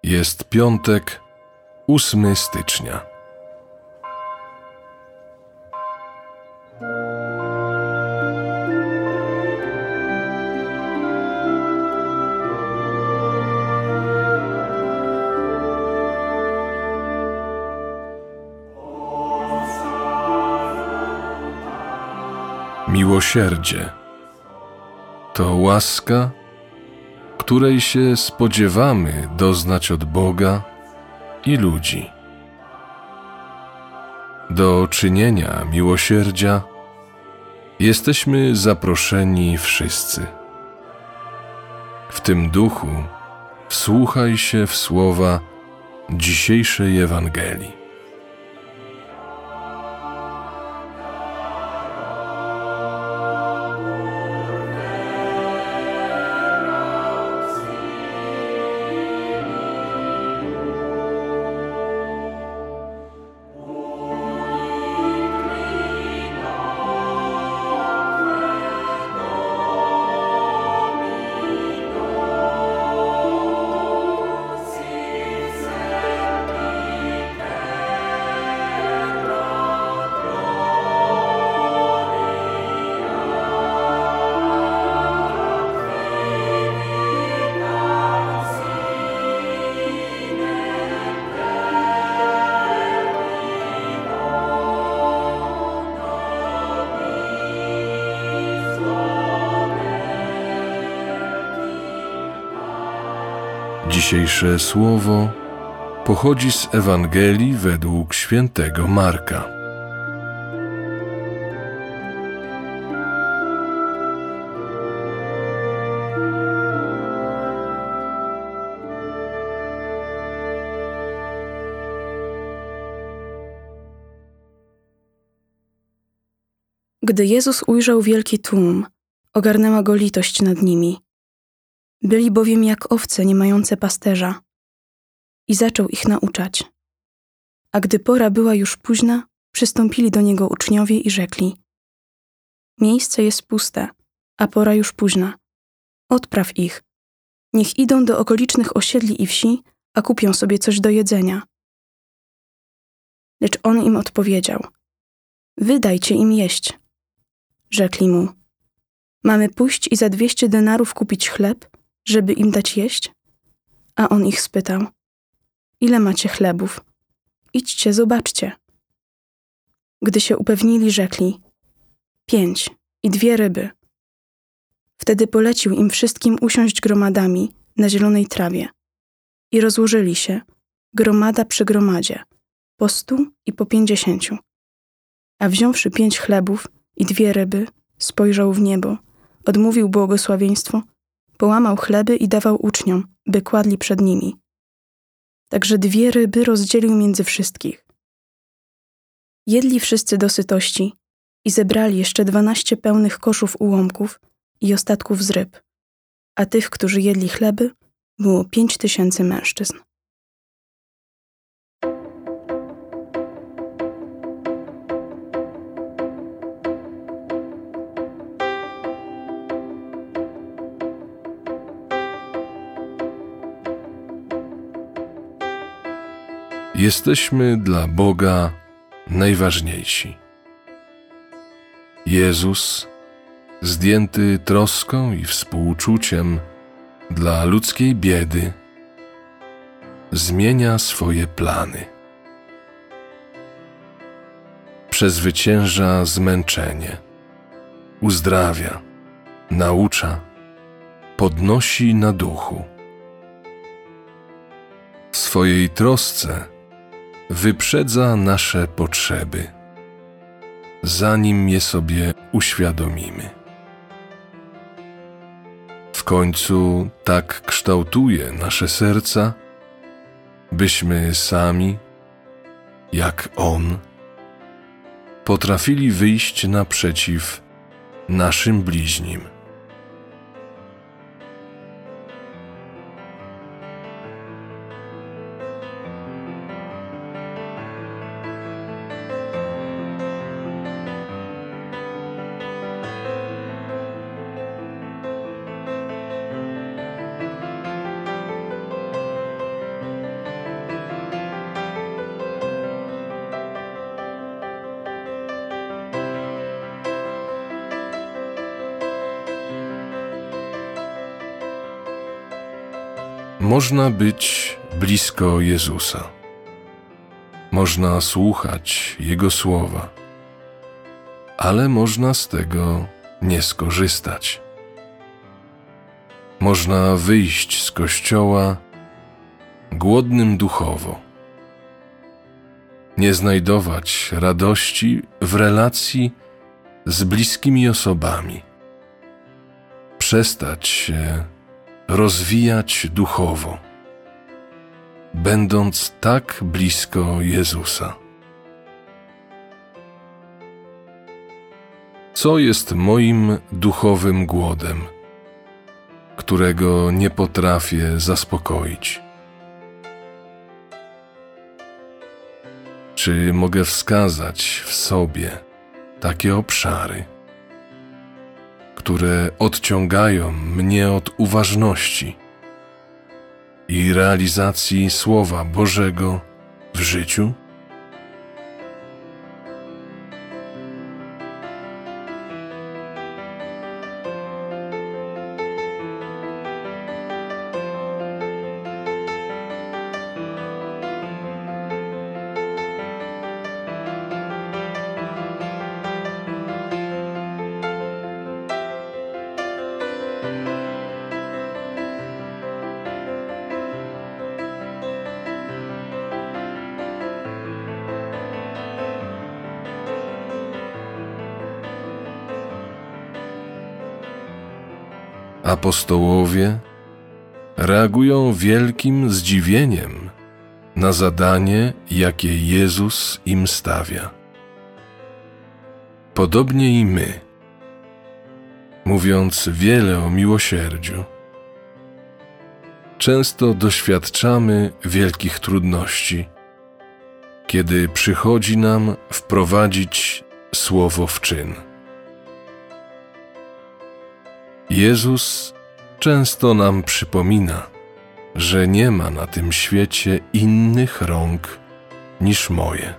Jest piątek, 8 stycznia. Miłosierdzie to łaska, której się spodziewamy doznać od Boga i ludzi. Do czynienia miłosierdzia jesteśmy zaproszeni wszyscy. W tym duchu wsłuchaj się w słowa dzisiejszej Ewangelii. Dzisiejsze słowo pochodzi z Ewangelii według świętego Marka. Gdy Jezus ujrzał wielki tłum, ogarnęła go litość nad nimi. Byli bowiem jak owce nie mające pasterza i zaczął ich nauczać. A gdy pora była już późna, przystąpili do Niego uczniowie i rzekli: Miejsce jest puste, a pora już późna. Odpraw ich. Niech idą do okolicznych osiedli i wsi, a kupią sobie coś do jedzenia. Lecz on im odpowiedział: Wydajcie im jeść. Rzekli mu: Mamy pójść i za 200 denarów kupić chleb, żeby im dać jeść? A on ich spytał: Ile macie chlebów? Idźcie, zobaczcie. Gdy się upewnili, rzekli: 5 i 2 ryby. Wtedy polecił im wszystkim usiąść gromadami na zielonej trawie. I rozłożyli się, gromada przy gromadzie, po 100 i po 50. A wziąwszy 5 chlebów i 2 ryby, spojrzał w niebo, odmówił błogosławieństwo, połamał chleby i dawał uczniom, by kładli przed nimi. Także 2 ryby rozdzielił między wszystkich. Jedli wszyscy do sytości i zebrali jeszcze 12 pełnych koszów ułomków i ostatków z ryb, a tych, którzy jedli chleby, było 5000 mężczyzn. Jesteśmy dla Boga najważniejsi. Jezus, zdjęty troską i współczuciem dla ludzkiej biedy, zmienia swoje plany. Przezwycięża zmęczenie, uzdrawia, naucza, podnosi na duchu. W swojej trosce wyprzedza nasze potrzeby, zanim je sobie uświadomimy. W końcu tak kształtuje nasze serca, byśmy sami, jak On, potrafili wyjść naprzeciw naszym bliźnim. Można być blisko Jezusa. Można słuchać Jego słowa, ale można z tego nie skorzystać. Można wyjść z kościoła głodnym duchowo, nie znajdować radości w relacji z bliskimi osobami, przestać się rozwijać duchowo, będąc tak blisko Jezusa. Co jest moim duchowym głodem, którego nie potrafię zaspokoić? Czy mogę wskazać w sobie takie obszary, które odciągają mnie od uważności i realizacji Słowa Bożego w życiu? Apostołowie reagują wielkim zdziwieniem na zadanie, jakie Jezus im stawia. Podobnie i my, mówiąc wiele o miłosierdziu, często doświadczamy wielkich trudności, kiedy przychodzi nam wprowadzić słowo w czyn. Jezus często nam przypomina, że nie ma na tym świecie innych rąk niż moje.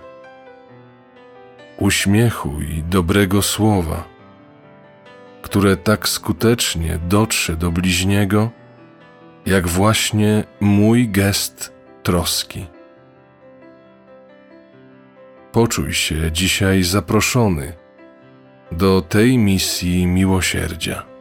Uśmiechu i dobrego słowa, które tak skutecznie dotrze do bliźniego, jak właśnie mój gest troski. Poczuj się dzisiaj zaproszony do tej misji miłosierdzia.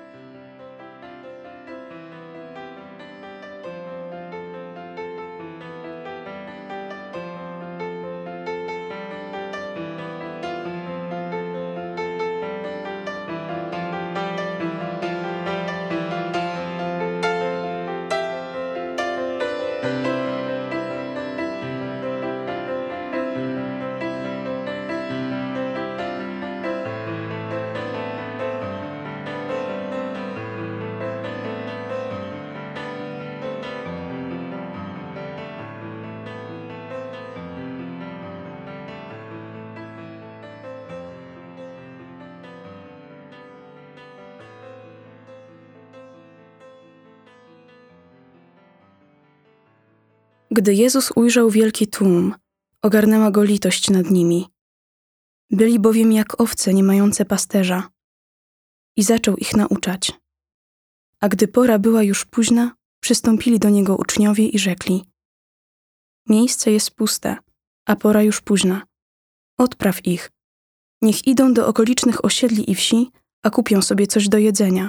Gdy Jezus ujrzał wielki tłum, ogarnęła go litość nad nimi. Byli bowiem jak owce nie mające pasterza. I zaczął ich nauczać. A gdy pora była już późna, przystąpili do Niego uczniowie i rzekli: Miejsce jest puste, a pora już późna. Odpraw ich. Niech idą do okolicznych osiedli i wsi, a kupią sobie coś do jedzenia.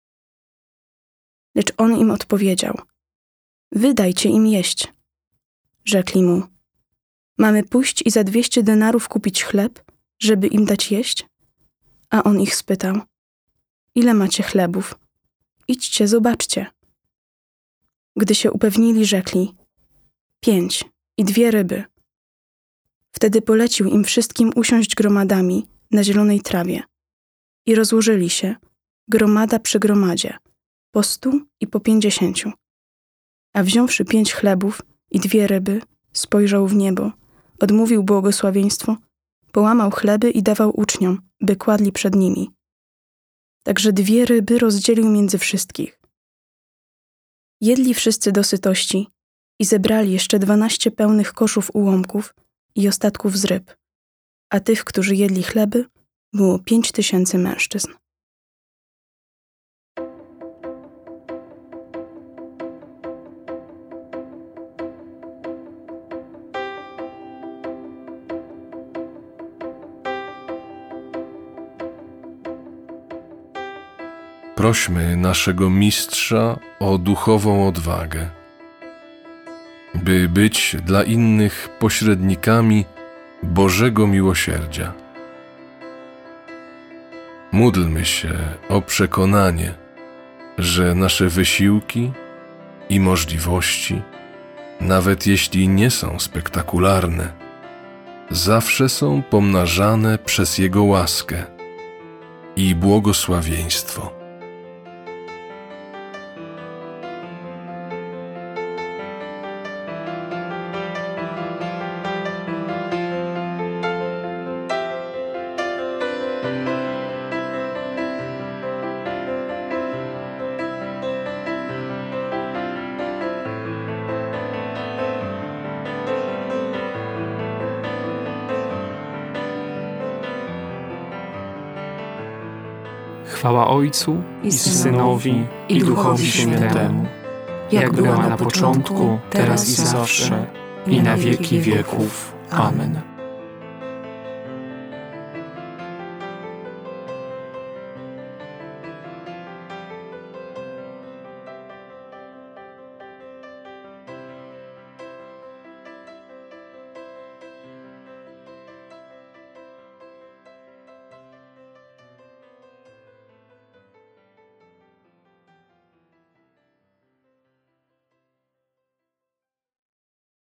Lecz on im odpowiedział: Wydajcie im jeść. Rzekli mu: Mamy pójść i za 200 denarów kupić chleb, żeby im dać jeść? A on ich spytał: Ile macie chlebów? Idźcie, zobaczcie. Gdy się upewnili, rzekli: 5 i 2 ryby. Wtedy polecił im wszystkim usiąść gromadami na zielonej trawie. I rozłożyli się, gromada przy gromadzie, po 100 i po 50. A wziąwszy 5 chlebów i 2 ryby, spojrzał w niebo, odmówił błogosławieństwo, połamał chleby i dawał uczniom, by kładli przed nimi. Także 2 ryby rozdzielił między wszystkich. Jedli wszyscy do sytości i zebrali jeszcze 12 pełnych koszów ułomków i ostatków z ryb, a tych, którzy jedli chleby, było 5000 mężczyzn. Prośmy naszego Mistrza o duchową odwagę, by być dla innych pośrednikami Bożego miłosierdzia. Módlmy się o przekonanie, że nasze wysiłki i możliwości, nawet jeśli nie są spektakularne, zawsze są pomnażane przez Jego łaskę i błogosławieństwo. Chwała Ojcu i Synowi, i Duchowi Świętemu, jak była na początku, teraz i zawsze, i na wieki wieków. Amen.